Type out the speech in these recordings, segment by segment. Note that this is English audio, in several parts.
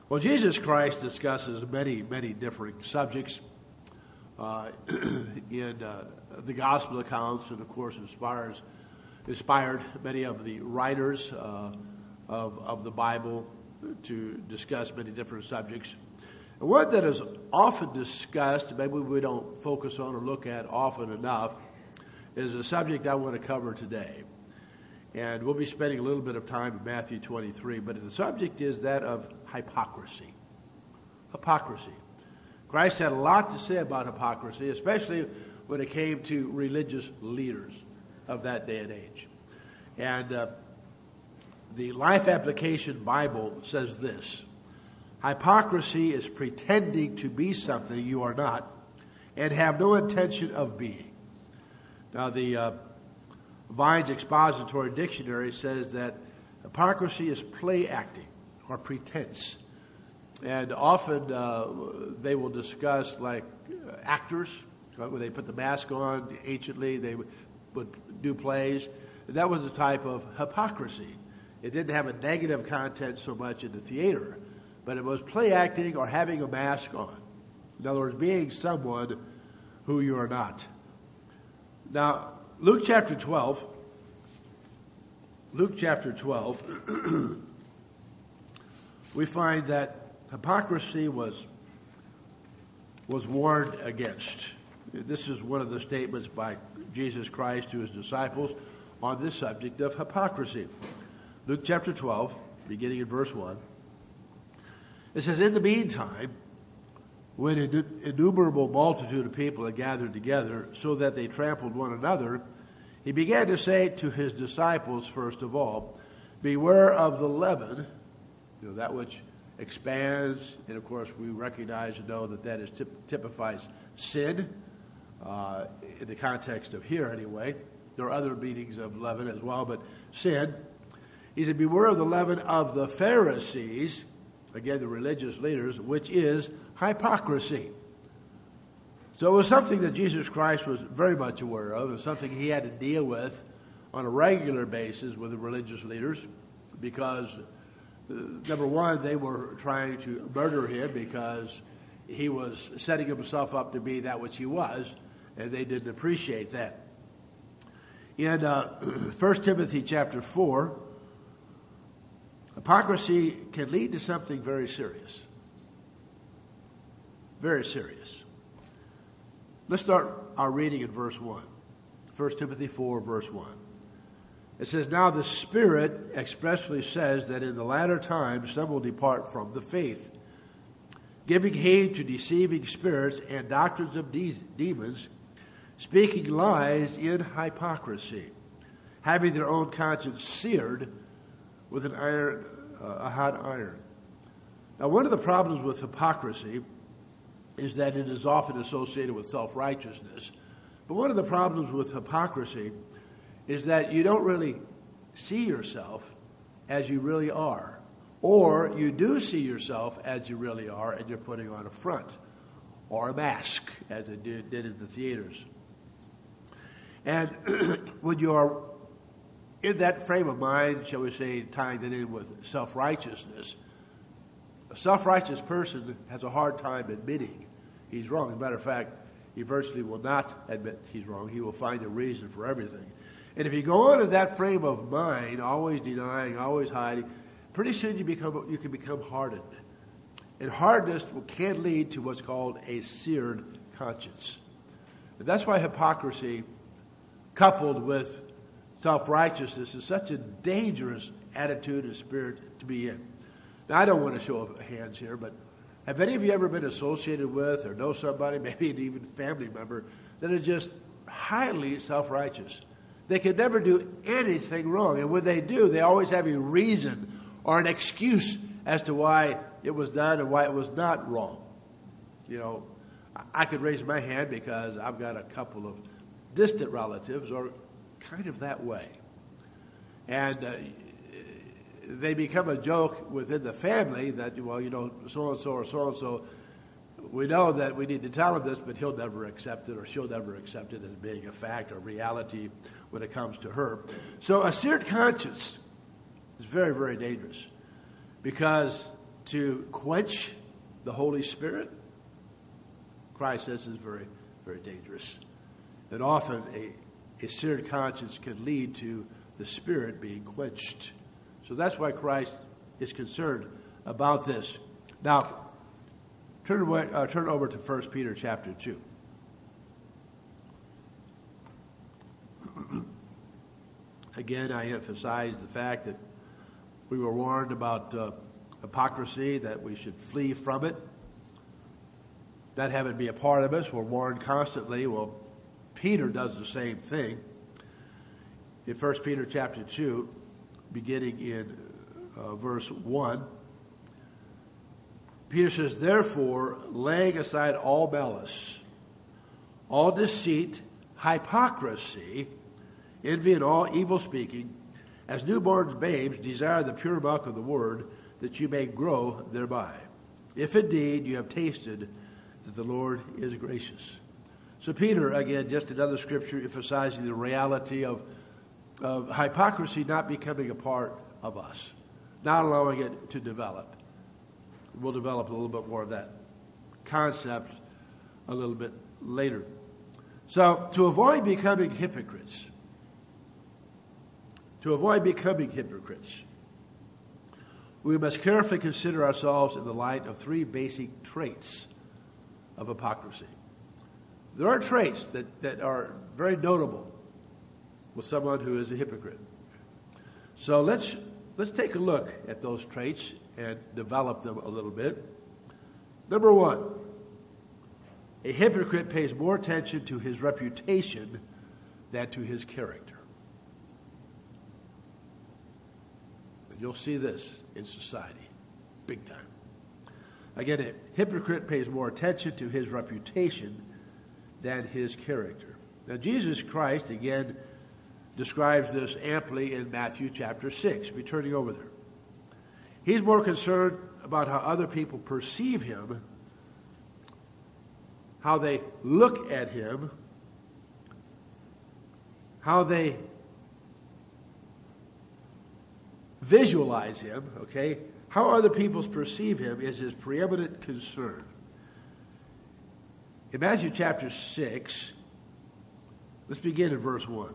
Well, Jesus Christ discusses many, many different subjects in the gospel accounts, and of course inspired many of the writers of the Bible to discuss many different subjects. And one that is often discussed, maybe we don't focus on or look at often enough, is a subject I want to cover today. And we'll be spending a little bit of time in Matthew 23, but the subject is that of hypocrisy. Hypocrisy. Christ had a lot to say about hypocrisy, especially when it came to religious leaders of that day and age. And the Life Application Bible says this: hypocrisy is pretending to be something you are not and have no intention of being. Now, the Vine's Expository Dictionary says that hypocrisy is play acting or pretense. And often they will discuss, like actors, right, when they put the mask on. Anciently, they would do plays. And that was a type of hypocrisy. It didn't have a negative content so much in the theater, but it was play acting or having a mask on. In other words, being someone who you are not. Now, Luke chapter 12, we find that hypocrisy was warned against. This is one of the statements by Jesus Christ to his disciples on this subject of hypocrisy. Luke chapter 12, beginning in verse 1. It says, "In the meantime, when an innumerable multitude of people had gathered together so that they trampled one another, he began to say to his disciples, first of all, beware of the leaven," that which expands, and of course we recognize and know that is typifies sin, in the context of here anyway. There are other meanings of leaven as well, but sin. He said, beware of the leaven of the Pharisees, again the religious leaders, which is hypocrisy. So it was something that Jesus Christ was very much aware of. It was something he had to deal with on a regular basis with the religious leaders, because number one, they were trying to murder him because he was setting himself up to be that which he was, and they didn't appreciate that. In 1 Timothy chapter 4, hypocrisy can lead to something very serious. Very serious. Let's start our reading in verse 1. 1 Timothy 4, verse 1. It says, "Now the Spirit expressly says that in the latter times some will depart from the faith, giving heed to deceiving spirits and doctrines of demons, speaking lies in hypocrisy, having their own conscience seared with a hot iron." Now, one of the problems with hypocrisy is that it is often associated with self-righteousness. But one of the problems with hypocrisy is that you don't really see yourself as you really are. Or you do see yourself as you really are, and you're putting on a front or a mask, as they did in the theaters. And when you are in that frame of mind, shall we say, tying it in with self-righteousness, a self-righteous person has a hard time admitting he's wrong. As a matter of fact, he virtually will not admit he's wrong. He will find a reason for everything. And if you go on in that frame of mind, always denying, always hiding, pretty soon you can become hardened. And hardness can lead to what's called a seared conscience. And that's why hypocrisy, coupled with self-righteousness, is such a dangerous attitude and spirit to be in. Now, I don't want to show hands here, but have any of you ever been associated with or know somebody, maybe an even family member, that are just highly self-righteous? They can never do anything wrong. And when they do, they always have a reason or an excuse as to why it was done and why it was not wrong. I could raise my hand because I've got a couple of distant relatives or kind of that way. And they become a joke within the family that, so-and-so or so-and-so, we know that we need to tell him this, but he'll never accept it or she'll never accept it as being a fact or reality when it comes to her. So a seared conscience is very, very dangerous, because to quench the Holy Spirit, Christ says is very, very dangerous. And often a seared conscience can lead to the Spirit being quenched. So that's why Christ is concerned about this. Now, turn over to 1 Peter chapter 2. Again, I emphasize the fact that we were warned about hypocrisy, that we should flee from it. That having be a part of us, we're warned constantly. Well, Peter does the same thing. In 1 Peter chapter 2, beginning in verse 1, Peter says, "Therefore, laying aside all malice, all deceit, hypocrisy, envy, and all evil speaking, as newborn babes desire the pure milk of the word, that you may grow thereby. If indeed you have tasted that the Lord is gracious." So Peter, again, just another scripture emphasizing the reality of hypocrisy not becoming a part of us, not allowing it to develop. We'll develop a little bit more of that concept a little bit later. So to avoid becoming hypocrites, we must carefully consider ourselves in the light of three basic traits of hypocrisy. There are traits that are very notable with someone who is a hypocrite. So let's take a look at those traits and develop them a little bit. Number one, a hypocrite pays more attention to his reputation than to his character. And you'll see this in society, big time. Again, a hypocrite pays more attention to his reputation than his character. Now, Jesus Christ, again, describes this amply in Matthew chapter 6. Be turning over there. He's more concerned about how other people perceive him, how they look at him, how they visualize him, okay? How other people perceive him is his preeminent concern. In Matthew chapter 6, let's begin in verse 1.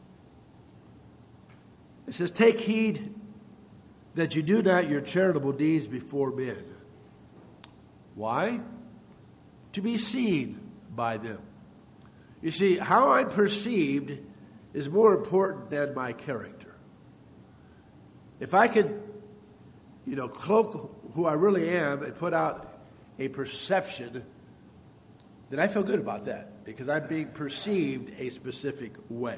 It says, "Take heed that you do not your charitable deeds before men." Why? To be seen by them. You see, how I'm perceived is more important than my character. If I could, cloak who I really am and put out a perception, then I feel good about that because I'm being perceived a specific way.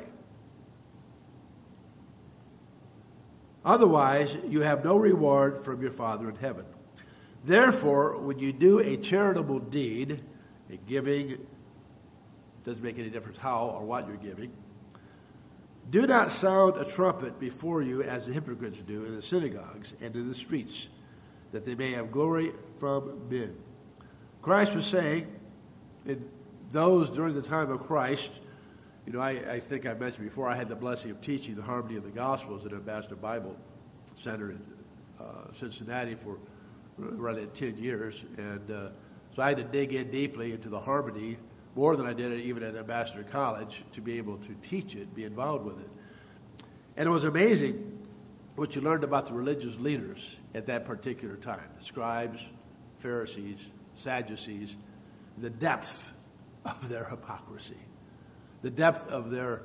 Otherwise, you have no reward from your Father in heaven. Therefore, when you do a charitable deed, a giving, doesn't make any difference how or what you're giving, do not sound a trumpet before you as the hypocrites do in the synagogues and in the streets, that they may have glory from men. Christ was saying, in those during the time of Christ, I think I mentioned before, I had the blessing of teaching the Harmony of the Gospels at Ambassador Bible Center in Cincinnati for around 10 years. And so I had to dig in deeply into the harmony, more than I did even at Ambassador College, to be able to teach it, be involved with it. And it was amazing what you learned about the religious leaders at that particular time, the scribes, Pharisees, Sadducees, the depth of their hypocrisy, the depth of their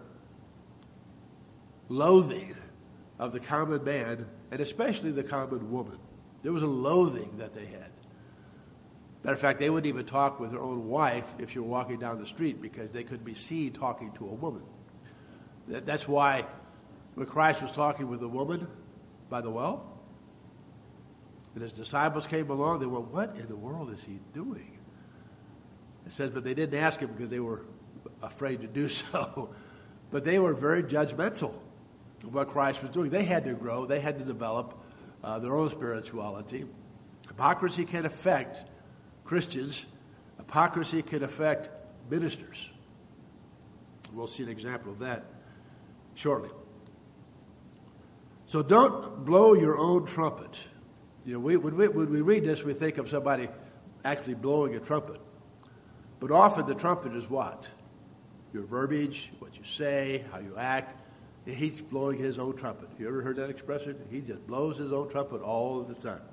loathing of the common man, and especially the common woman. There was a loathing that they had. Matter of fact, they wouldn't even talk with their own wife if you were walking down the street because they couldn't be seen talking to a woman. That's why when Christ was talking with a woman by the well, and his disciples came along, they went, "What in the world is he doing?" It says, but they didn't ask him because they were afraid to do so. But they were very judgmental of what Christ was doing. They had to grow. They had to develop their own spirituality. Hypocrisy can affect Christians. Hypocrisy can affect ministers. We'll see an example of that shortly. So don't blow your own trumpet. You know, when we read this, we think of somebody actually blowing a trumpet. But often the trumpet is what? Your verbiage, what you say, how you act. He's blowing his own trumpet. You ever heard that expression? He just blows his own trumpet all the time.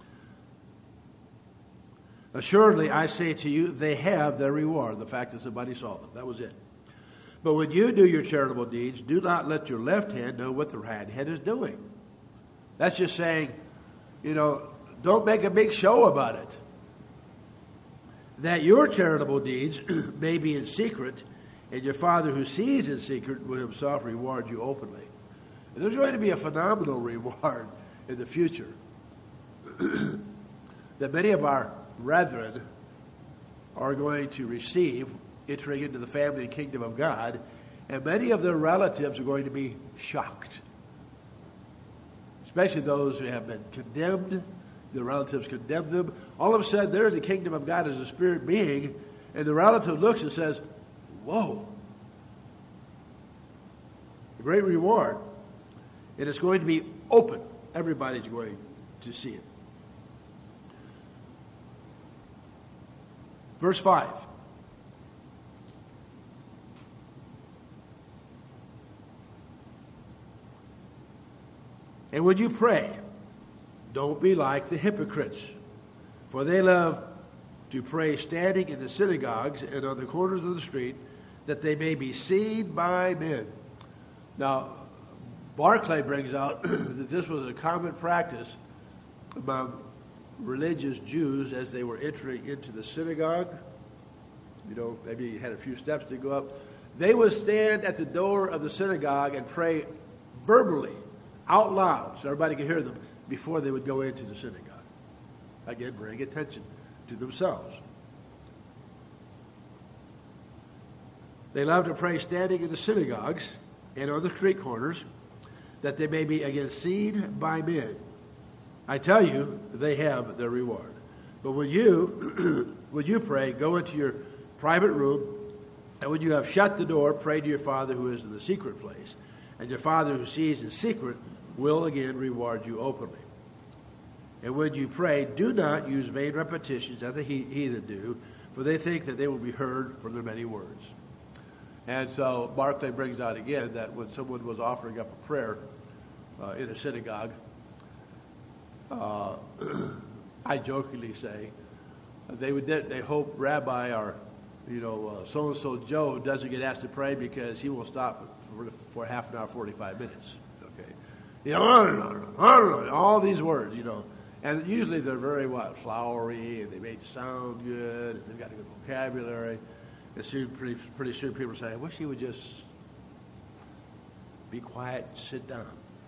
Assuredly, I say to you, they have their reward, the fact that somebody saw them. That was it. But when you do your charitable deeds, do not let your left hand know what the right hand is doing. That's just saying, you know, don't make a big show about it. That your charitable deeds may be in secret, and your Father who sees in secret will himself reward you openly. And there's going to be a phenomenal reward in the future that many of our brethren are going to receive entering into the family and kingdom of God, and many of their relatives are going to be shocked, especially those who have been condemned. The relatives condemn them. All of a sudden, they're in the kingdom of God as a spirit being, and the relative looks and says, whoa, a great reward. And it's going to be open. Everybody's going to see it. Verse 5. And when you pray, don't be like the hypocrites, for they love to pray standing in the synagogues and on the corners of the street, that they may be seen by men. Now, Barclay brings out that this was a common practice among religious Jews as they were entering into the synagogue. You know, maybe you had a few steps to go up. They would stand at the door of the synagogue and pray verbally, out loud, so everybody could hear them before they would go into the synagogue. Again, bring attention to themselves. They love to pray standing in the synagogues and on the street corners, that they may be again seen by men. I tell you, they have their reward. But when you pray, go into your private room, and when you have shut the door, pray to your Father who is in the secret place. And your Father who sees in secret will again reward you openly. And when you pray, do not use vain repetitions as the heathen do, for they think that they will be heard from their many words. And so Barclay brings out again that when someone was offering up a prayer in a synagogue, I jokingly say, they hope Rabbi or so-and-so Joe doesn't get asked to pray because he will stop for half an hour, 45 minutes. Okay, all these words, and usually they're very flowery, and they make it sound good, and they've got a good vocabulary. And soon, pretty soon, people say, "I wish he would just be quiet, and sit down."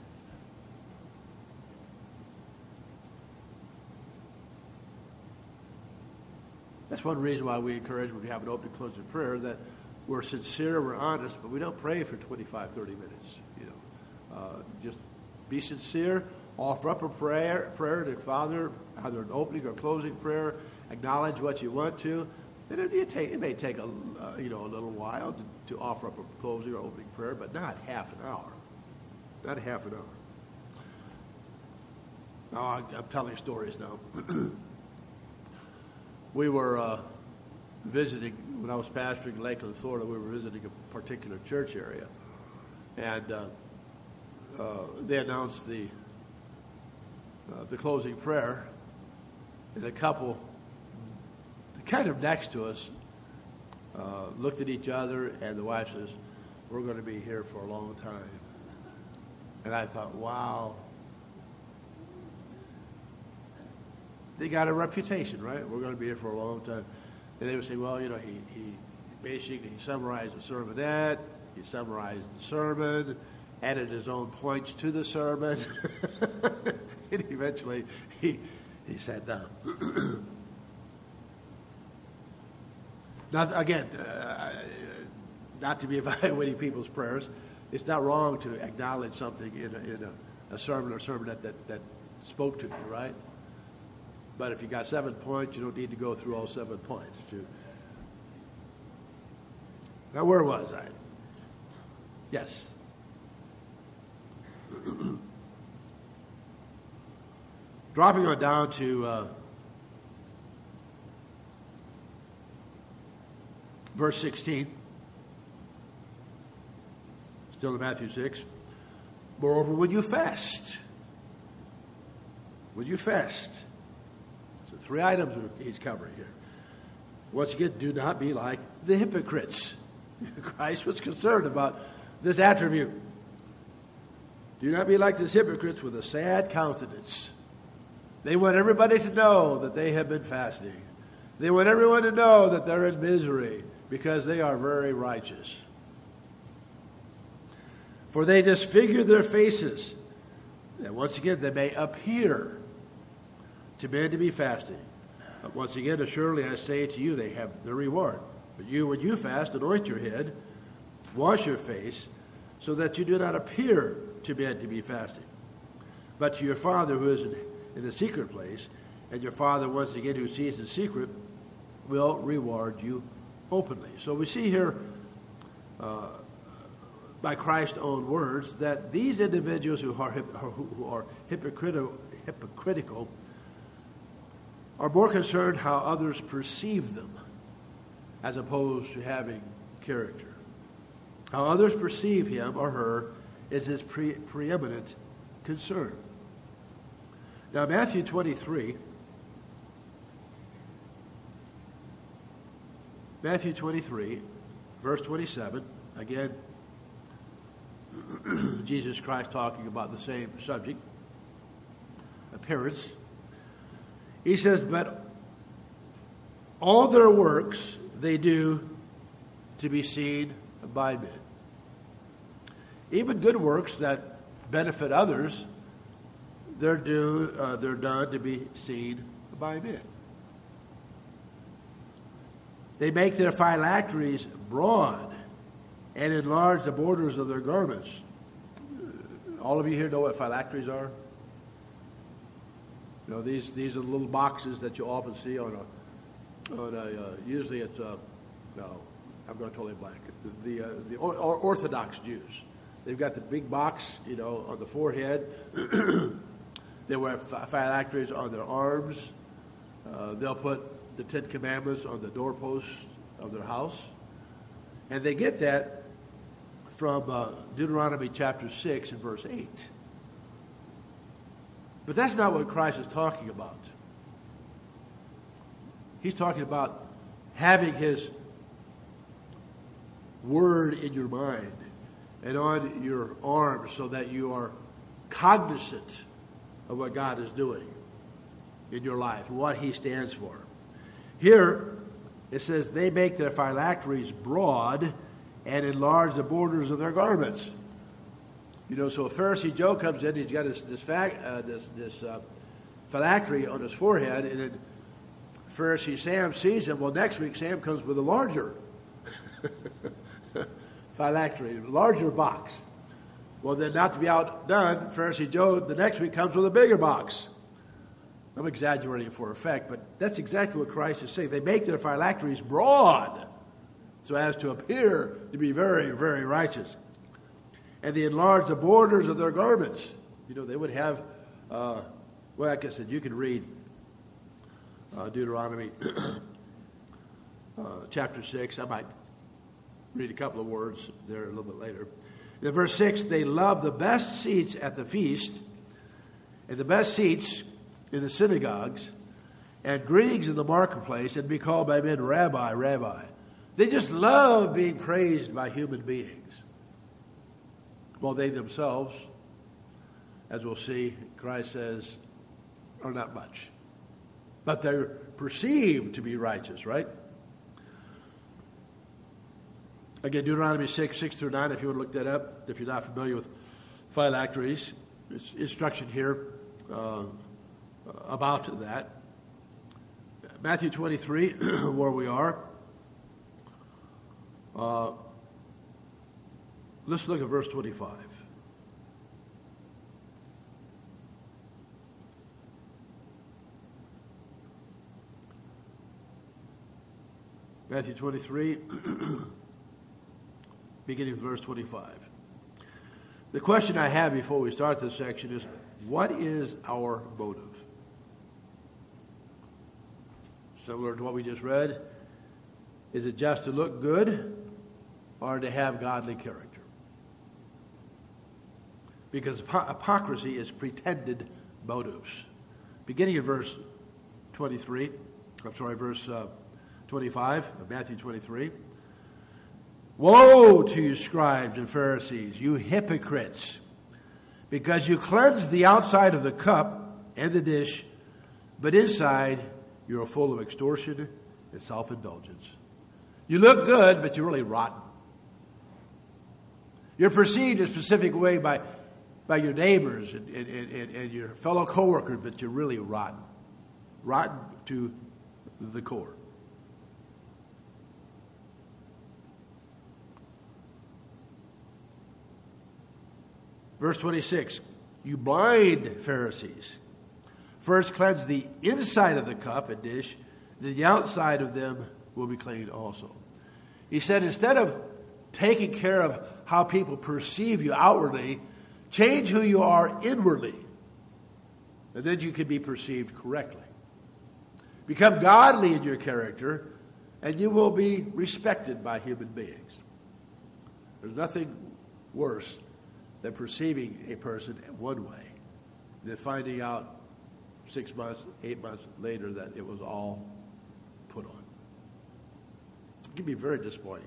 That's one reason why we encourage when we have an opening closing prayer that we're sincere, we're honest, but we don't pray for 25, 30 minutes. Just be sincere, offer up a prayer to the Father, either an opening or closing prayer, acknowledge what you want to. And it may take a little while to offer up a closing or opening prayer, but not half an hour. Not half an hour. Now, I'm telling stories now. We were visiting, when I was pastoring in Lakeland, Florida, we were visiting a particular church area. And they announced the closing prayer, and a couple kind of next to us looked at each other, and the wife says, "We're going to be here for a long time." And I thought, wow. They got a reputation, right? We're going to be here for a long time. And they would say, well, he basically summarized the sermonette, he summarized the sermon, added his own points to the sermon, and eventually he sat down. Now, again, not to be evaluating people's prayers, it's not wrong to acknowledge something in a sermon or sermonette that spoke to you, right? But if you got 7 points, you don't need to go through all 7 points. Now, where was I? Yes. Dropping on down to verse 16, still in Matthew 6. Moreover, when you fast, so 3 items he's covering here. Once again, do not be like the hypocrites. Christ was concerned about this attribute. Do not be like these hypocrites with a sad countenance. They want everybody to know that they have been fasting. They want everyone to know that they're in misery because they are very righteous. For they disfigure their faces, that once again they may appear to men to be fasting. But once again, assuredly I say to you, they have their reward. But you, when you fast, anoint your head, wash your face, so that you do not appear to men to be fasting, but to your Father who is in the secret place, and your Father, once again, who sees in secret, will reward you openly. So we see here, by Christ's own words, that these individuals who are hypocritical are more concerned how others perceive them as opposed to having character. How others perceive him or her is his preeminent concern. Now, Matthew 23, verse 27, again, Jesus Christ talking about the same subject, appearance. He says, but all their works they do to be seen by men. Even good works that benefit others, they're done to be seen by men. They make their phylacteries broad and enlarge the borders of their garments. All of you here know what phylacteries are? You know, these are the little boxes that you often see on a usually it's no, I'm going to totally blank. The Orthodox Jews. They've got the big box, you know, on the forehead. They wear phylacteries on their arms. They'll put the 10 Commandments on the doorpost of their house. And they get that from Deuteronomy chapter 6 and verse 8. But that's not what Christ is talking about. He's talking about having his word in your mind and on your arms so that you are cognizant of what God is doing in your life, what he stands for. Here, it says, they make their phylacteries broad and enlarge the borders of their garments. You know, so a Pharisee Joe comes in, he's got this phylactery on his forehead, and then Pharisee Sam sees him. Well, next week, Sam comes with a larger phylactery, a larger box. Well, then, not to be outdone, Pharisee Joe the next week comes with a bigger box. I'm exaggerating for effect, but that's exactly what Christ is saying. They make their phylacteries broad so as to appear to be very, very righteous. And they enlarge the borders of their garments. You know, they would have, well, like I said, you can read Deuteronomy chapter 6. I might read a couple of words there a little bit later. In verse 6, they love the best seats at the feast and the best seats in the synagogues and greetings in the marketplace and be called by men, Rabbi, Rabbi. They just love being praised by human beings. Well, they themselves, as we'll see, Christ says, are not much. But they're perceived to be righteous, right? Again, Deuteronomy 6 through 9, if you want to look that up, if you're not familiar with phylacteries, there's instruction here about that. Matthew 23, where we are. Let's look at verse 25. Matthew 23, beginning with verse 25. The question I have before we start this section is, what is our motive? similar to what we just read. Is it just to look good or to have godly character? Because hypocrisy is pretended motives. Beginning in verse 25 of Matthew 23. Woe to you, scribes and Pharisees, you hypocrites, because you cleanse the outside of the cup and the dish, but inside you are full of extortion and self-indulgence. You look good, but you're really rotten. You're perceived a specific way by your neighbors and your fellow coworkers, but you're really rotten. Rotten to the core. Verse 26, you blind Pharisees, first cleanse the inside of the cup and dish, then the outside of them will be clean also. He said, instead of taking care of how people perceive you outwardly, change who you are inwardly, and then you can be perceived correctly. Become godly in your character, and you will be respected by human beings. There's nothing worse than perceiving a person one way, than finding out 6 months, 8 months later that it was all put on. It can be very disappointing.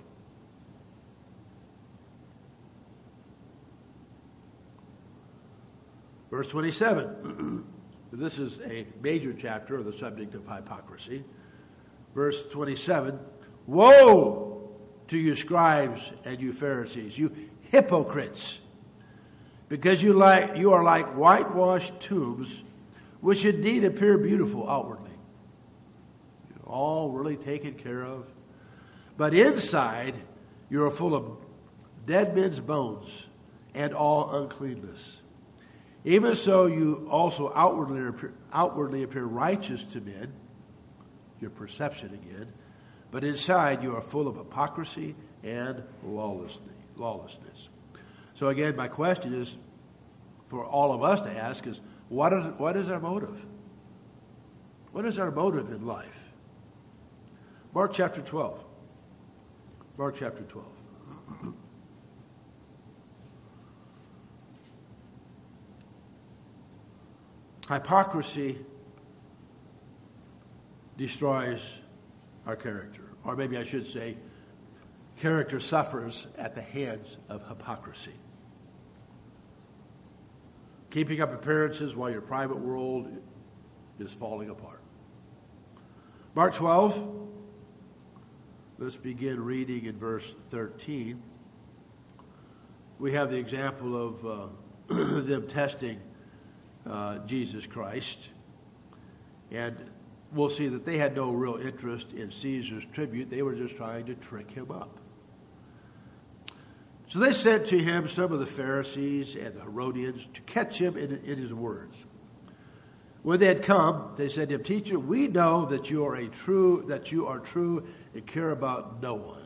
Verse 27. This is a major chapter of the subject of hypocrisy. Verse 27. Woe to you scribes and you Pharisees, you hypocrites, because you are like whitewashed tombs, which indeed appear beautiful outwardly. You're all really taken care of. But inside, you are full of dead men's bones and all uncleanness. Even so, you also outwardly appear righteous to men, your perception again, but inside you are full of hypocrisy and lawlessness. So again, my question is, for all of us to ask is, what is our motive? What is our motive in life? Mark chapter 12. Mark chapter 12. Hypocrisy destroys our character. Or maybe I should say, character suffers at the hands of hypocrisy. Keeping up appearances while your private world is falling apart. Mark 12. Let's begin reading in verse 13. We have the example of them testing Jesus Christ. And we'll see that they had no real interest in Caesar's tribute. They were just trying to trick him up. So they sent to him some of the Pharisees and the Herodians to catch him in his words. When they had come, they said to him, Teacher, we know that you are true and care about no one.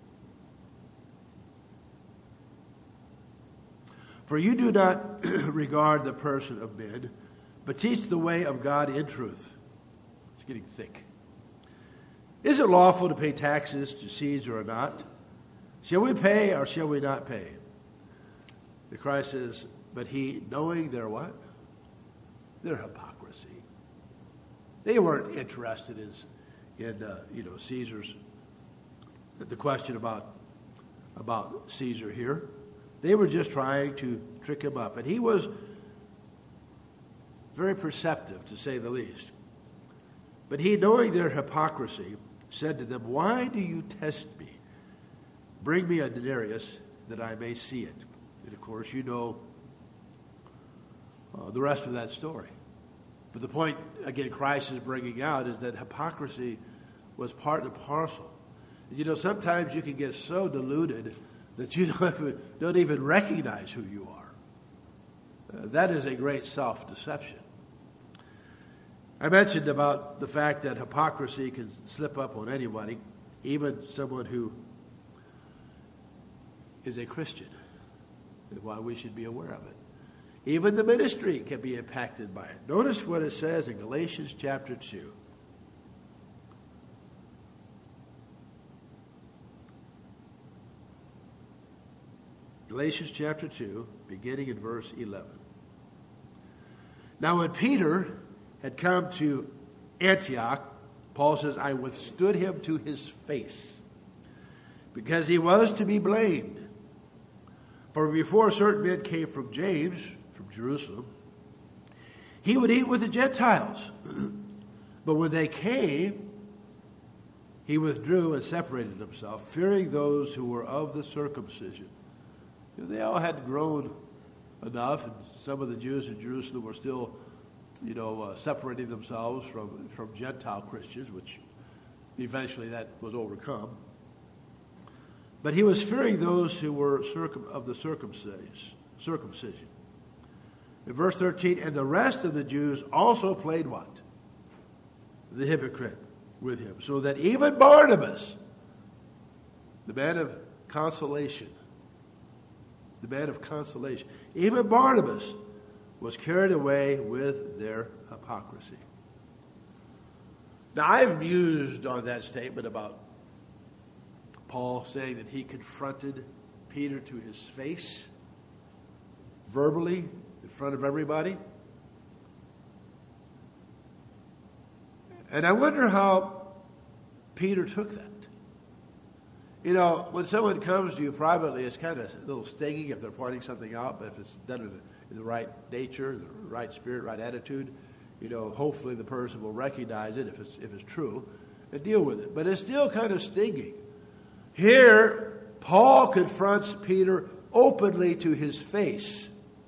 For you do not regard the person of men, but teach the way of God in truth. It's getting thick. Is it lawful to pay taxes to Caesar or not? Shall we pay or shall we not pay? The Christ says, but he, knowing their what? Their hypocrisy. They weren't interested in Caesar's, the question about Caesar here. They were just trying to trick him up. And he was very perceptive, to say the least. But he, knowing their hypocrisy, said to them, why do you test me? Bring me a denarius that I may see it. And of course, you know the rest of that story. But the point, again, Christ is bringing out is that hypocrisy was part and parcel. And sometimes you can get so deluded that you don't even recognize who you are. That is a great self-deception. I mentioned about the fact that hypocrisy can slip up on anybody, even someone who is a Christian, and why we should be aware of it. Even the ministry can be impacted by it. Notice what it says in Galatians chapter 2. Galatians chapter 2, beginning in verse 11. Now when Peter had come to Antioch, Paul says, I withstood him to his face, because he was to be blamed. For before certain men came from James, from Jerusalem, he would eat with the Gentiles. But when they came, he withdrew and separated himself, fearing those who were of the circumcision. They all had grown enough, and some of the Jews in Jerusalem were still, separating themselves from Gentile Christians, which eventually that was overcome. But he was fearing those who were of the circumcision. In verse 13, and the rest of the Jews also played what? The hypocrite with him. So that even Barnabas, the man of consolation, even Barnabas was carried away with their hypocrisy. Now, I've mused on that statement about Paul saying that he confronted Peter to his face, verbally, in front of everybody. And I wonder how Peter took that. When someone comes to you privately, it's kind of a little stinging if they're pointing something out, but if it's done in the right nature, the right spirit, right attitude, hopefully the person will recognize it if it's true and deal with it. But it's still kind of stinging. Here, Paul confronts Peter openly to his face.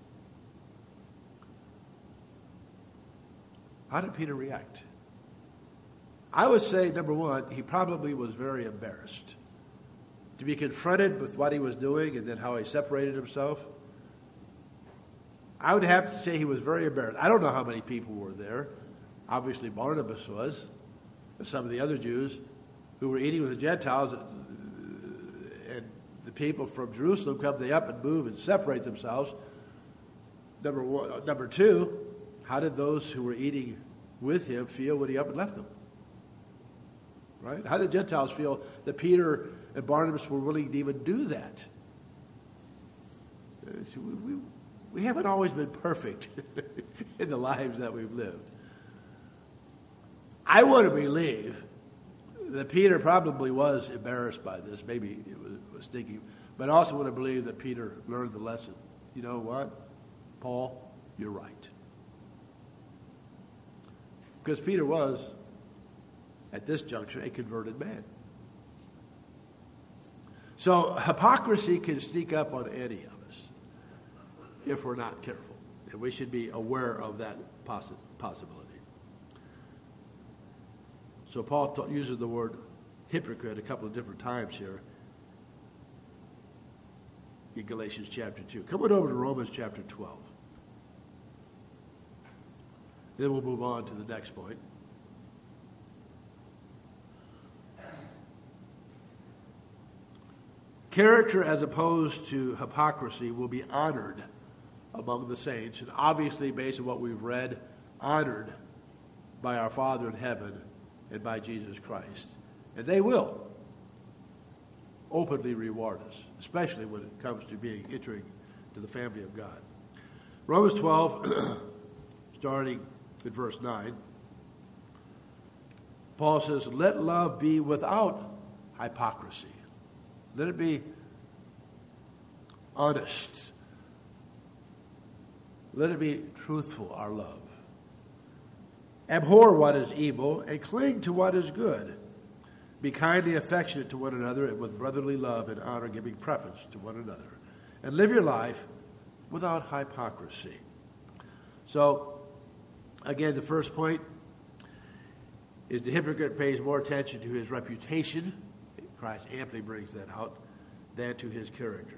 How did Peter react? I would say, number one, he probably was very embarrassed to be confronted with what he was doing and then how he separated himself. I would have to say he was very embarrassed. I don't know how many people were there. Obviously, Barnabas was, and some of the other Jews who were eating with the Gentiles, and the people from Jerusalem come, they up and move and separate themselves. Number two, how did those who were eating with him feel when he up and left them? Right? How did the Gentiles feel that Peter and Barnabas were willing to even do that? We haven't always been perfect in the lives that we've lived. I want to believe that Peter probably was embarrassed by this. Maybe it was stinky. But I also want to believe that Peter learned the lesson. You know what? Paul, you're right. Because Peter was, at this juncture, a converted man. So hypocrisy can sneak up on any of us if we're not careful. And we should be aware of that possibility. So Paul uses the word hypocrite a couple of different times here in Galatians chapter 2. Come on over to Romans chapter 12. Then we'll move on to the next point. Character as opposed to hypocrisy will be honored among the saints, and obviously, based on what we've read, honored by our Father in heaven and by Jesus Christ. And they will openly reward us, especially when it comes to entering to the family of God. Romans 12, starting in verse 9, Paul says, let love be without hypocrisy. Let it be honest. Let it be truthful, our love. Abhor what is evil and cling to what is good. Be kindly affectionate to one another and with brotherly love and honor, giving preference to one another. And live your life without hypocrisy. So, again, the first point is the hypocrite pays more attention to his reputation. Christ amply brings that out, than to his character.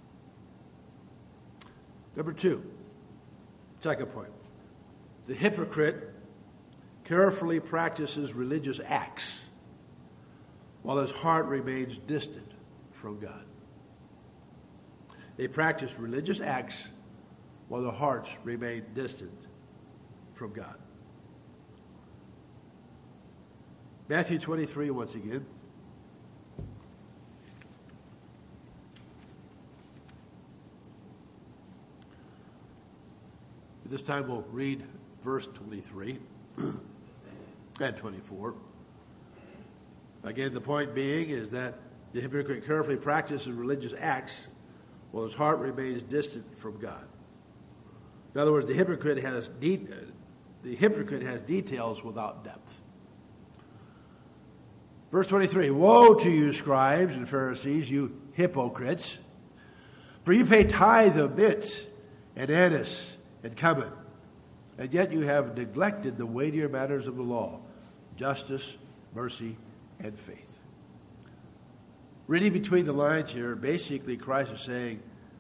Number two, second point. The hypocrite carefully practices religious acts while his heart remains distant from God. They practice religious acts while their hearts remain distant from God. Matthew 23, once again. this time we'll read verse 23 and 24. Again, the point being is that the hypocrite carefully practices religious acts while his heart remains distant from God. In other words, the hypocrite has details without depth. Verse 23, woe to you, scribes and Pharisees, you hypocrites, for you pay tithe of mint and anise and cumin, and yet you have neglected the weightier matters of the law, justice, mercy, and faith. Reading between the lines here, basically Christ is saying,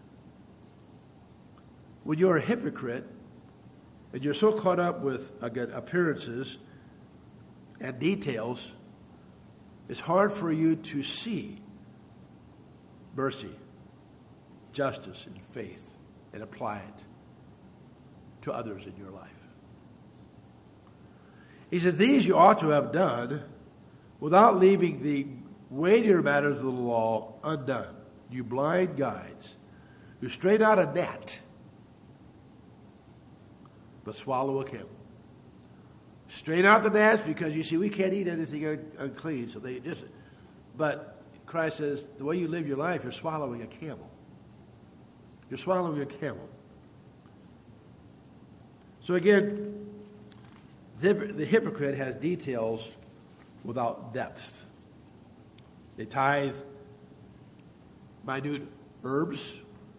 when you're a hypocrite and you're so caught up with, again, appearances and details, it's hard for you to see mercy, justice, and faith and apply it to others in your life. He says, these you ought to have done without leaving the weightier matters of the law undone. You blind guides who straighten out a gnat but swallow a camel. Straighten out the gnats because, you see, we can't eat anything unclean, so they just... But Christ says, the way you live your life, you're swallowing a camel. You're swallowing a camel. So again, the hypocrite has details without depth. They tithe minute herbs,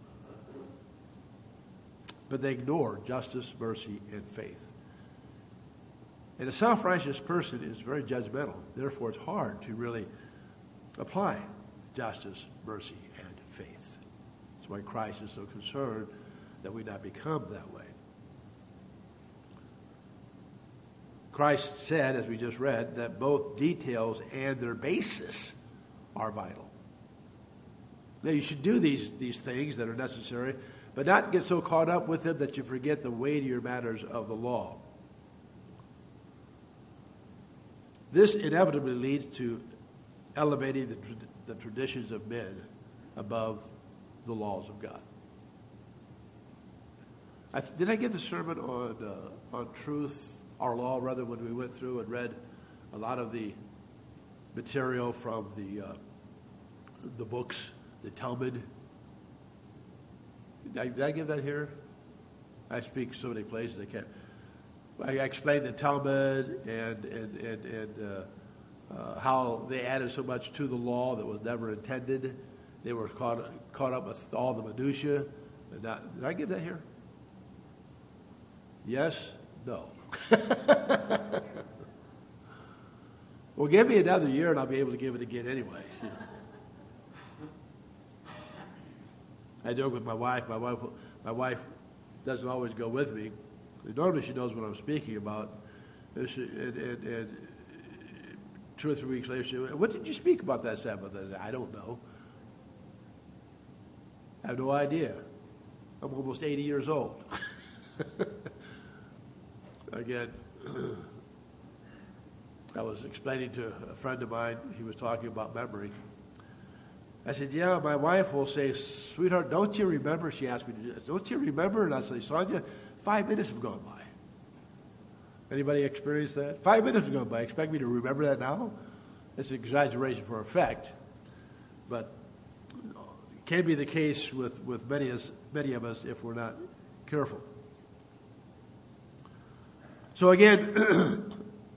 but they ignore justice, mercy, and faith. And a self-righteous person is very judgmental. Therefore, it's hard to really apply justice, mercy, and faith. That's why Christ is so concerned that we not become that way. Christ said, as we just read, that both details and their basis are vital. Now, you should do these things that are necessary, but not get so caught up with them that you forget the weightier matters of the law. This inevitably leads to elevating the traditions of men above the laws of God. Did I give the sermon on truth, our law, rather, when we went through and read a lot of the material from the books, the Talmud? Did I give that here? I speak so many places I can't. I explained the Talmud and how they added so much to the law that was never intended. They were caught up with all the minutiae. Did I give that here? Yes? No. Well, give me another year and I'll be able to give it again anyway. I joke with my wife. My wife doesn't always go with me. Normally she knows what I'm speaking about. And 2 or 3 weeks later, she went, what did you speak about that Sabbath? I said, I don't know. I have no idea. I'm almost 80 years old. Again, I was explaining to a friend of mine, he was talking about memory. I said, yeah, my wife will say, sweetheart, don't you remember? She asked me to do this. Don't you remember? And I say, Sonia, 5 minutes have gone by. Anybody experienced that? 5 minutes have gone by. Expect me to remember that now? It's an exaggeration for effect. But it can be the case with many of us if we're not careful. So again,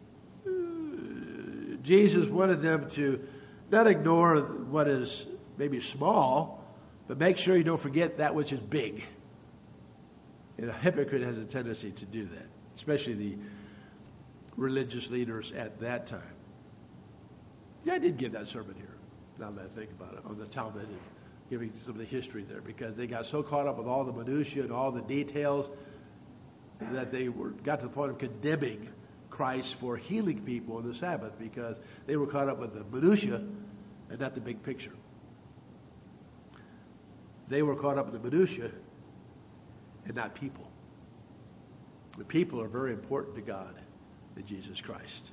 Jesus wanted them to not ignore what is maybe small, but make sure you don't forget that which is big. And a hypocrite has a tendency to do that, especially the religious leaders at that time. Yeah, I did give that sermon here, now that I think about it, on the Talmud and giving some of the history there, because they got so caught up with all the minutiae and all the details that they got to the point of condemning Christ for healing people on the Sabbath because they were caught up with the minutiae and not the big picture. They were caught up in the minutiae and not people. The people are very important to God and Jesus Christ.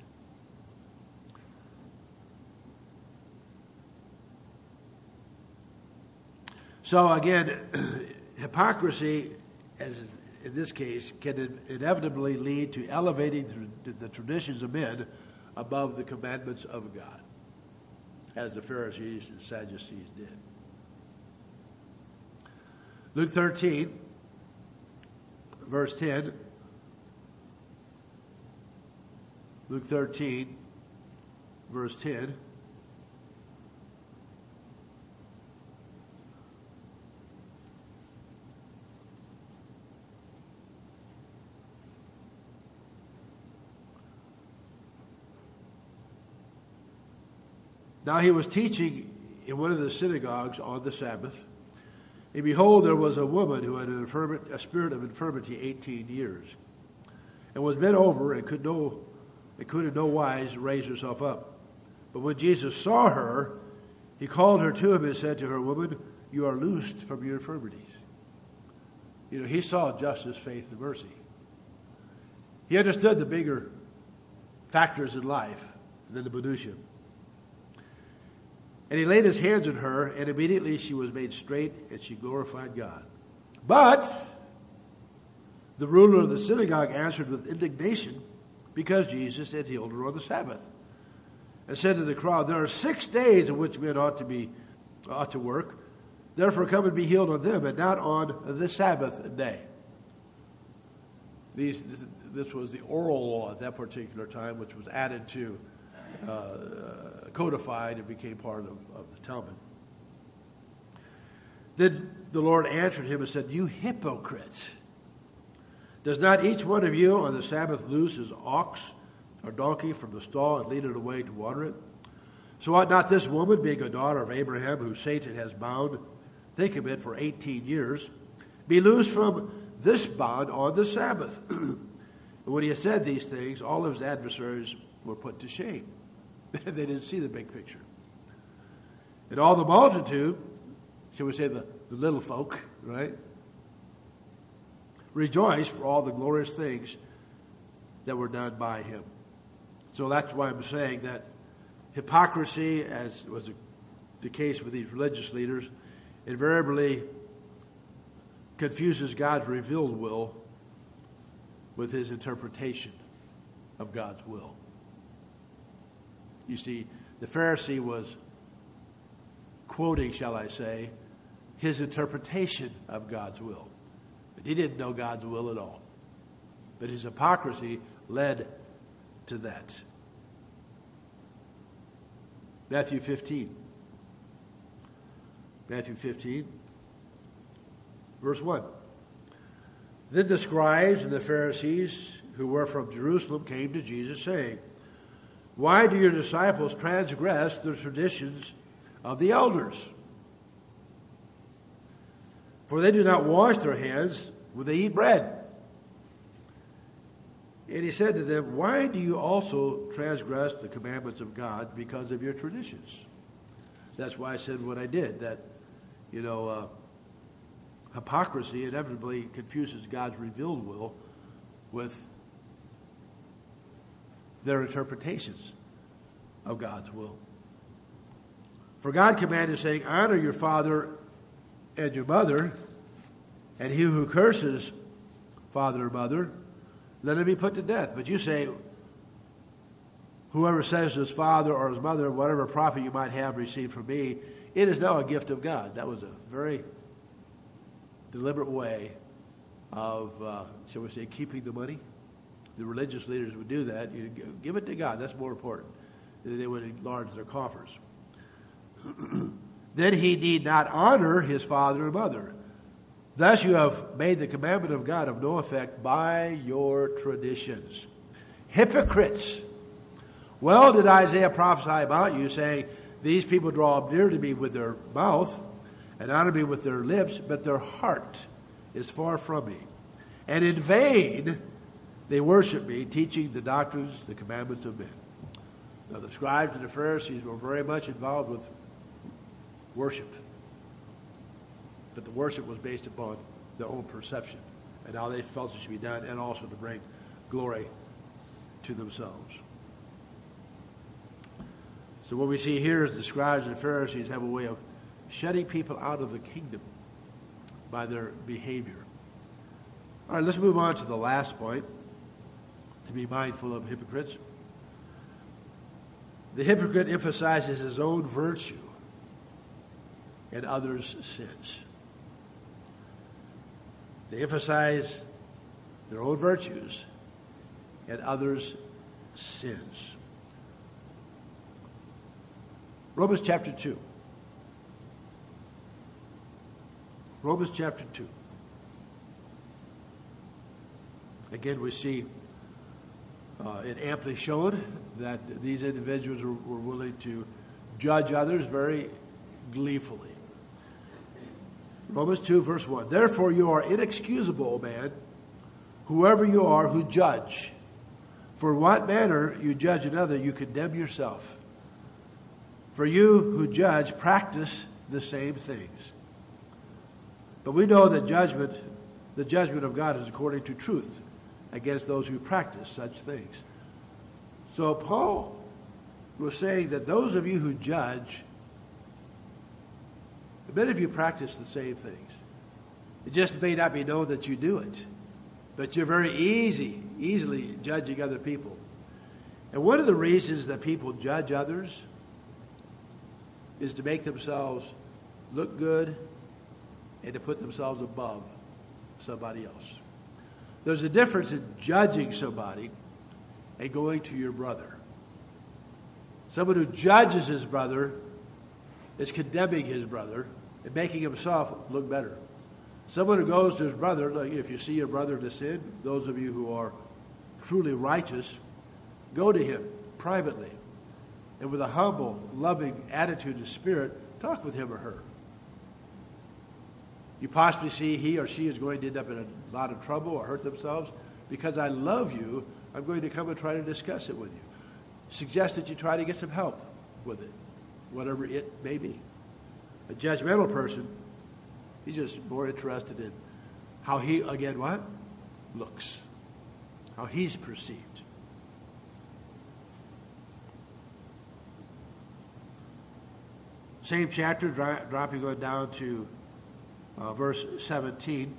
So again, hypocrisy in this case, can inevitably lead to elevating the traditions of men above the commandments of God, as the Pharisees and Sadducees did. Luke 13, verse 10. Luke 13, verse 10. Now he was teaching in one of the synagogues on the Sabbath, and behold, there was a woman who had a spirit of infirmity 18 years, and was bent over and could in no wise raise herself up. But when Jesus saw her, he called her to him and said to her, "Woman, you are loosed from your infirmities." You know, he saw justice, faith, and mercy. He understood the bigger factors in life than the minutiae. And he laid his hands on her, and immediately she was made straight, and she glorified God. But the ruler of the synagogue answered with indignation, because Jesus had healed her on the Sabbath, and said to the crowd, "There are 6 days in which men ought to work. Therefore come and be healed on them, and not on the Sabbath day." This was the oral law at that particular time, which was added to, codified, and became part of the Talmud. Then the Lord answered him and said, "You hypocrites! Does not each one of you on the Sabbath loose his ox or donkey from the stall and lead it away to water it? So ought not this woman, being a daughter of Abraham, who Satan has bound, think of it, for 18 years, be loosed from this bond on the Sabbath?" And when he had said these things, all of his adversaries were put to shame. They didn't see the big picture. And all the multitude, shall we say the little folk, right, rejoiced for all the glorious things that were done by him. So that's why I'm saying that hypocrisy, as was the case with these religious leaders, invariably confuses God's revealed will with his interpretation of God's will. You see, the Pharisee was quoting, shall I say, his interpretation of God's will. But he didn't know God's will at all. But his hypocrisy led to that. Matthew 15. Matthew 15, verse 1. Then the scribes and the Pharisees who were from Jerusalem came to Jesus, saying, "Why do your disciples transgress the traditions of the elders? For they do not wash their hands when they eat bread." And he said to them, "Why do you also transgress the commandments of God because of your traditions?" That's why I said what I did, that, hypocrisy inevitably confuses God's revealed will with their interpretations of God's will. For God commanded, saying, "Honor your father and your mother, and he who curses father or mother, let him be put to death." But you say, "Whoever says to his father or his mother, whatever profit you might have received from me, it is now a gift of God." That was a very deliberate way of, shall we say, keeping the money. The religious leaders would do that. You give it to God. That's more important. They would enlarge their coffers. Then he need not honor his father or mother. Thus you have made the commandment of God of no effect by your traditions. Hypocrites! Well did Isaiah prophesy about you, saying, "These people draw near to me with their mouth and honor me with their lips, but their heart is far from me. And in vain they worship me, teaching the doctrines, the commandments of men." Now the scribes and the Pharisees were very much involved with worship. But the worship was based upon their own perception and how they felt it should be done, and also to bring glory to themselves. So what we see here is the scribes and Pharisees have a way of shutting people out of the kingdom by their behavior. All right, let's move on to the last point, to be mindful of hypocrites. The hypocrite emphasizes his own virtue and others' sins. They emphasize their own virtues and others' sins. Romans chapter 2. Romans chapter 2. Again, we see it amply shown that these individuals were willing to judge others very gleefully. Romans 2, verse 1. Therefore you are inexcusable, O man, whoever you are who judge. For in what manner you judge another, you condemn yourself. For you who judge practice the same things. But we know that the judgment of God is according to truth against those who practice such things. So Paul was saying that those of you who judge, many of you practice the same things. It just may not be known that you do it, but you're very easily judging other people. And one of the reasons that people judge others is to make themselves look good and to put themselves above somebody else. There's a difference in judging somebody and going to your brother. Someone who judges his brother is condemning his brother and making himself look better. Someone who goes to his brother, like if you see your brother in sin, those of you who are truly righteous, go to him privately and with a humble, loving attitude and spirit, talk with him or her. You possibly see he or she is going to end up in a lot of trouble or hurt themselves. Because I love you, I'm going to come and try to discuss it with you. Suggest that you try to get some help with it, whatever it may be. A judgmental person, he's just more interested in how he, again, what? Looks. How he's perceived. Same chapter, dropping on down to verse 17.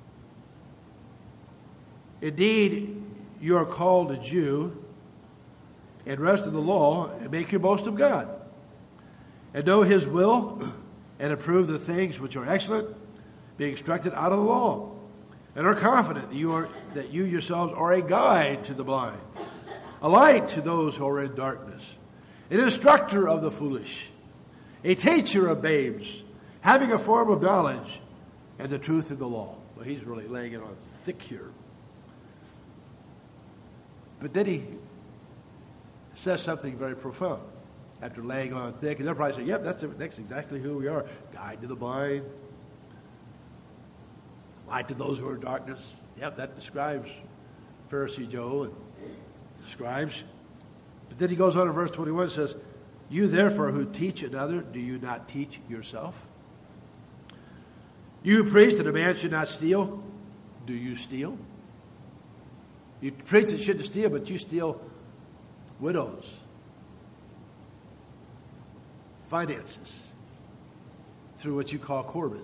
Indeed, you are called a Jew and rest of the law and make your boast of God. And know his will and approve the things which are excellent, being instructed out of the law. And are confident that you yourselves are a guide to the blind, a light to those who are in darkness, an instructor of the foolish, a teacher of babes, having a form of knowledge and the truth of the law. Well, he's really laying it on thick here. But then he says something very profound after laying on thick. And they'll probably say, yep, that's exactly who we are. Guide to the blind, light to those who are in darkness. Yep, that describes Pharisee Joe and the scribes. But then he goes on in verse 21 and says, you therefore who teach another, do you not teach yourself? You who preach that a man should not steal, do you steal? You preach that you shouldn't steal, but you steal widows, finances, through what you call Corbin.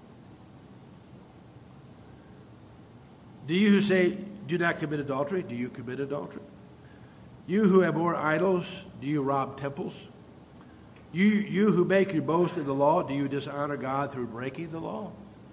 Do you who say, do not commit adultery, do you commit adultery? You who abhor idols, do you rob temples? You who make your boast in the law, do you dishonor God through breaking the law?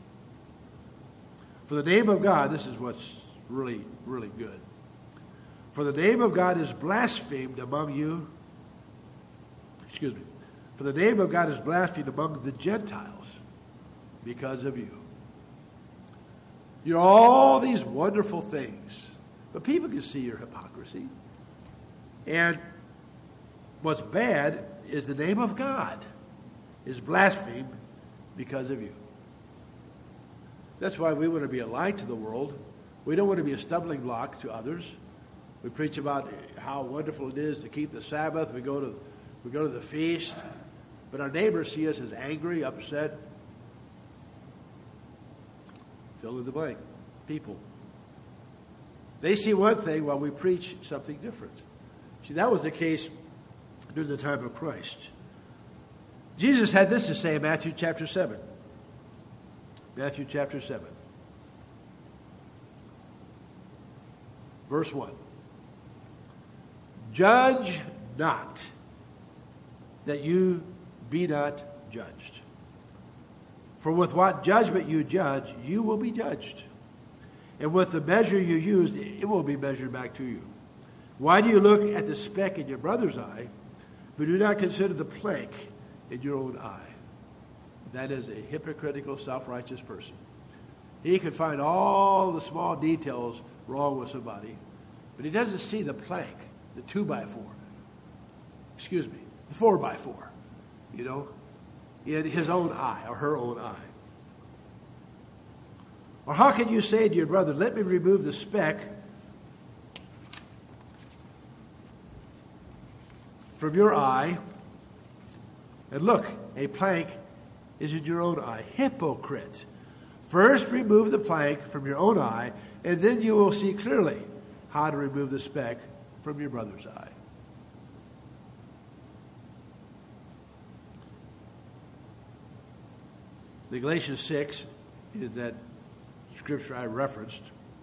For the name of God, this is what's really, really good. For the name of God is blasphemed among you. Excuse me. For the name of God is blasphemed among the Gentiles because of you. You're all these wonderful things, but people can see your hypocrisy. And what's bad is the name of God is blasphemed because of you. That's why we want to be a light to the world. We don't want to be a stumbling block to others. We preach about how wonderful it is to keep the Sabbath. We go to the feast. But our neighbors see us as angry, upset, fill in the blank, people. They see one thing while we preach something different. See, that was the case during the time of Christ. Jesus had this to say in Matthew chapter 7. Matthew chapter 7. Verse 1. Judge not, that you be not judged. For with what judgment you judge, you will be judged. And with the measure you use, it will be measured back to you. Why do you look at the speck in your brother's eye, but do not consider the plank in your own eye? That is a hypocritical, self-righteous person. He can find all the small details wrong with somebody, but he doesn't see the plank, the 2x4. Excuse me, the 4x4, in his own eye or her own eye. Or how can you say to your brother, let me remove the speck from your eye, and look, a plank is in your own eye. Hypocrite. First remove the plank from your own eye, and then you will see clearly how to remove the speck from your brother's eye. The Galatians 6 is that scripture I referenced.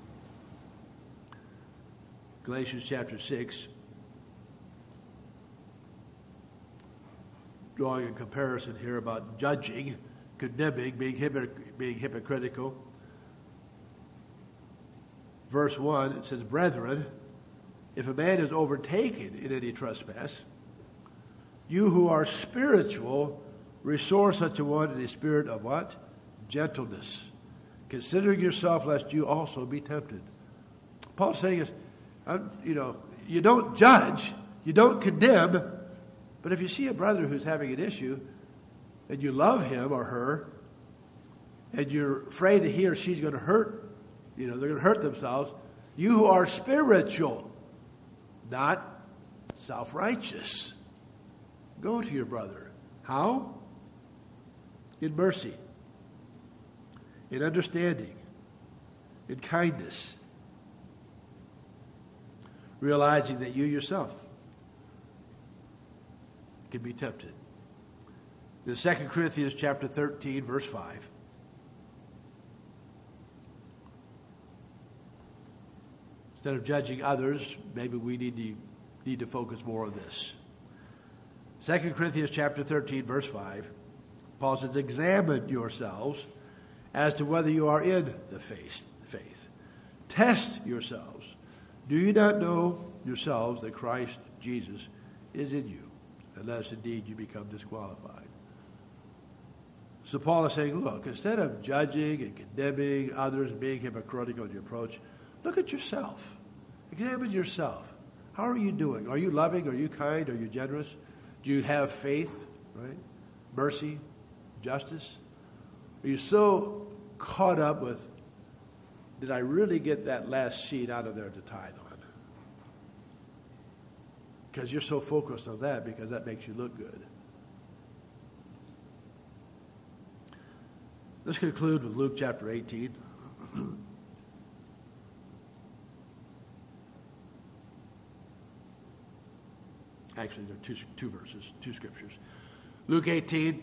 Galatians chapter 6, drawing a comparison here about judging, condemning, being hypocritical. Verse 1, it says, Brethren, if a man is overtaken in any trespass, you who are spiritual, restore such a one in a spirit of what? Gentleness, considering yourself lest you also be tempted. Paul's saying is, you don't judge, you don't condemn, but if you see a brother who's having an issue, and you love him or her, and you're afraid that he or she's going to hurt, they're going to hurt themselves, you who are spiritual, not self-righteous, go to your brother. How? In mercy, in understanding, in kindness, realizing that you yourself can be tempted. In 2 Corinthians chapter 13, verse 5, instead of judging others, maybe we need to focus more on this. 2 Corinthians chapter 13, verse 5, Paul says, examine yourselves as to whether you are in the faith. Test yourselves. Do you not know yourselves that Christ Jesus is in you, unless indeed you become disqualified? So Paul is saying, look, instead of judging and condemning others and being hypocritical in your approach, look at yourself. Examine yourself. How are you doing? Are you loving? Are you kind? Are you generous? Do you have faith, right? Mercy, justice? Are you so caught up with, did I really get that last seed out of there to tithe on? Because you're so focused on that because that makes you look good. Let's conclude with Luke chapter 18. Actually, there are two verses, two scriptures. Luke 18,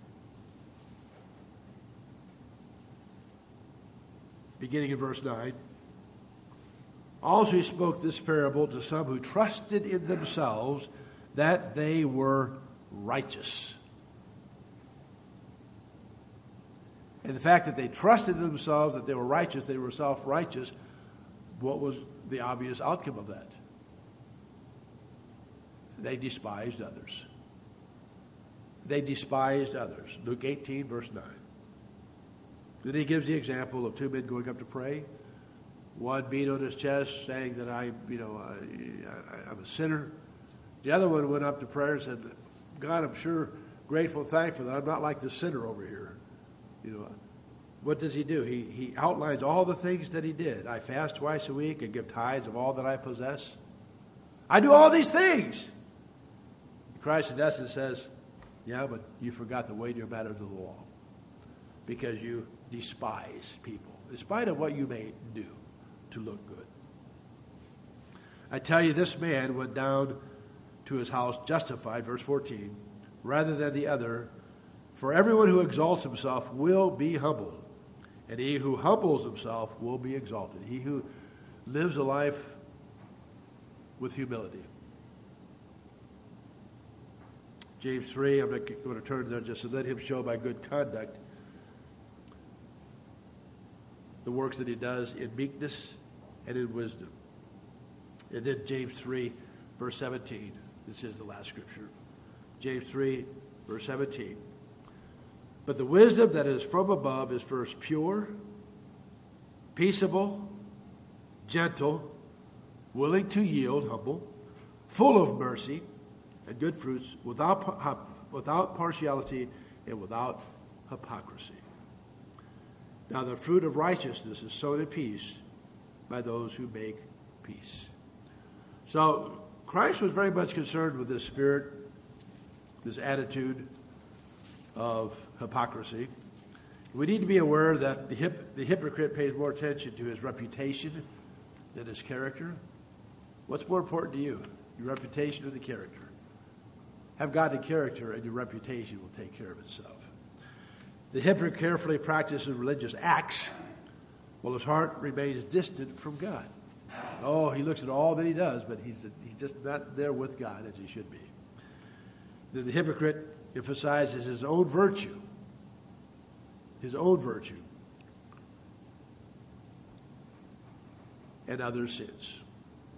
beginning in verse 9. Also he spoke this parable to some who trusted in themselves that they were righteous. And the fact that they trusted in themselves that they were righteous, they were self-righteous, what was the obvious outcome of that? They despised others. They despised others. Luke 18, verse 9. Then he gives the example of two men going up to pray. One beat on his chest, saying that I'm a sinner. The other one went up to prayer and said, God, I'm sure grateful and thankful that I'm not like the sinner over here. What does he do? He outlines all the things that he did. I fast twice a week and give tithes of all that I possess. I do all these things. Christ in essence says, yeah, but you forgot the weightier matters of the law because you despise people, in spite of what you may do to look good. I tell you, this man went down to his house justified, verse 14, rather than the other. For everyone who exalts himself will be humbled, and he who humbles himself will be exalted. He who lives a life with humility. James 3, I'm not going to turn there just to let him show by good conduct the works that he does in meekness and in wisdom. And then James 3, verse 17. This is the last scripture. James 3, verse 17. But the wisdom that is from above is first pure, peaceable, gentle, willing to yield, humble, full of mercy and good fruits, without partiality and without hypocrisy. Now the fruit of righteousness is sown in peace by those who make peace. So Christ was very much concerned with this spirit, this attitude of hypocrisy. We need to be aware that the hypocrite pays more attention to his reputation than his character. What's more important to you, your reputation or the character? Have godly character, and your reputation will take care of itself. The hypocrite carefully practices religious acts, while his heart remains distant from God. Oh, he looks at all that he does, but he's just not there with God as he should be. The hypocrite emphasizes his own virtue, and others' sins.